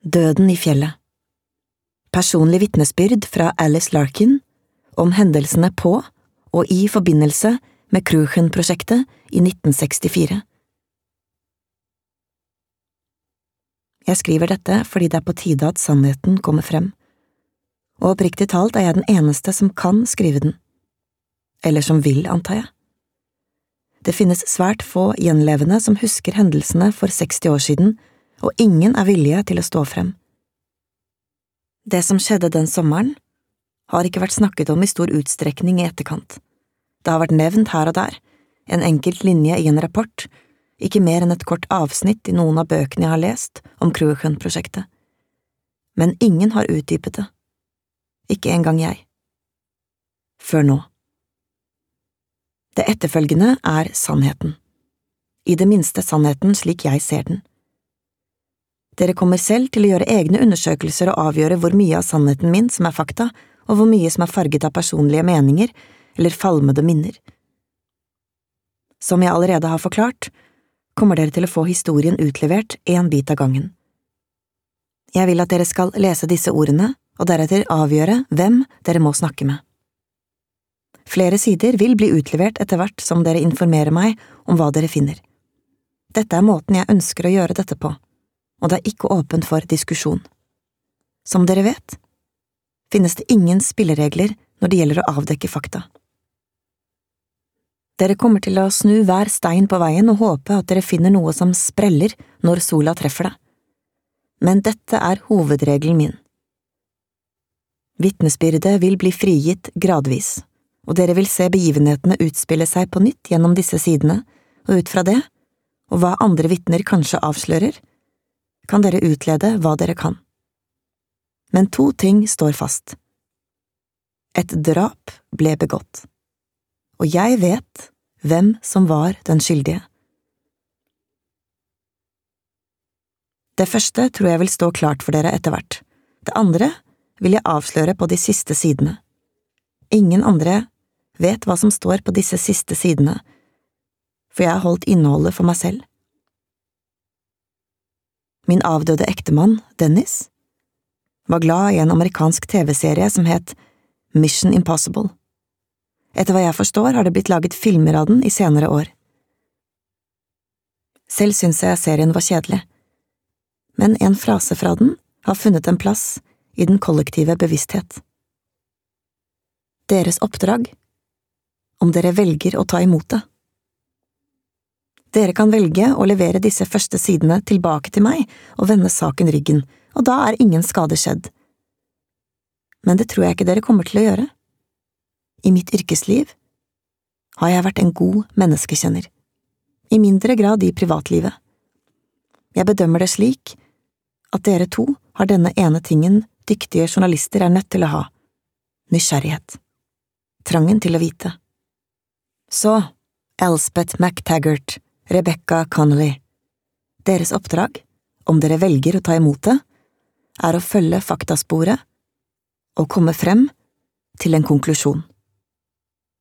Døden i fjellet. Personlig vitnesbyrd fra Alice Larkin om hendelsene på og i forbindelse med Cruachan-prosjektet i 1964. Jeg skriver dette fordi det på tide at sannheten kommer frem, og oppriktig talt jeg den eneste som kan skrive den. Eller som vil, antar jeg. Det finnes svært få gjenlevende som husker hendelsene for 60 år siden, og ingen villige til å stå frem. Det som skjedde den sommeren, har ikke vært snakket om i stor utstrekning i etterkant. Det har vært nevnt her og der, en enkelt linje i en rapport, ikke mer enn et kort avsnitt i noen av bøkene jeg har lest om Cruachan-prosjektet. Men ingen har utdypet det. Ikke engang jeg. Før nå. Det etterfølgende sannheten. I det minste sannheten slik jeg ser den. Dere kommer selv til å gjøre egne undersøkelser og avgjøre hvor mye av sannheten min som fakta, og hvor mye som farget av personlige meninger eller falmede minner. Som jeg allerede har forklart, kommer dere til å få historien utlevert en bit av gangen. Jeg vil at dere skal lese disse ordene, og deretter avgjøre hvem dere må snakke med. Flere sider vil bli utlevert etter hvert som dere informerer meg om hva dere finner. Dette måten jeg ønsker å gjøre dette på, og det ikke åpent for diskusjon. Som dere vet, finnes det ingen spilleregler når det gjelder å avdekke fakta. Dere kommer til å snu hver stein på veien og håpe at dere finner noe som spreller når sola treffer det. Men dette hovedregelen min. Vitnesbyrdet vil bli frigitt gradvis, og dere vil se begivenhetene utspille seg på nytt gjennom disse sidene, og ut fra det, og hva andre vitner kanskje avslører, kan dere utlede hva dere kan. Men 2 ting står fast. Et drap ble begått, og jeg vet hvem som var den skyldige. Det første tror jeg vil stå klart for dere etter hvert. Det andre vil jeg avsløre på de siste sidene. Ingen andre vet hva som står på disse siste sidene, for jeg har holdt innholdet for meg selv. Min avdøde ektemann, Dennis, var glad i en amerikansk TV-serie som het Mission Impossible. Etter hva jeg forstår har det blitt laget filmer av den i senere år. Selv synes jeg serien var kjedelig, men en frase fra den har funnet en plass i den kollektive bevissthet. Deres oppdrag, om dere velger å ta imot det. Dere kan velge å levere disse første sidene tilbake til meg og vende saken ryggen, og da ingen skade skjedd. Men det tror jeg ikke dere kommer til å gjøre. I mitt yrkesliv har jeg vært en god menneskekjenner, i mindre grad i privatlivet. Jeg bedømmer det slik at dere 2 har denne ene tingen dyktige journalister nødt til å ha, nysgjerrighet, trangen til å vite. Så, Elspeth McTaggart, Rebecca Connolly, deres oppdrag, om dere velger å ta imot det, å følge faktasporet og komme frem til en konklusjon.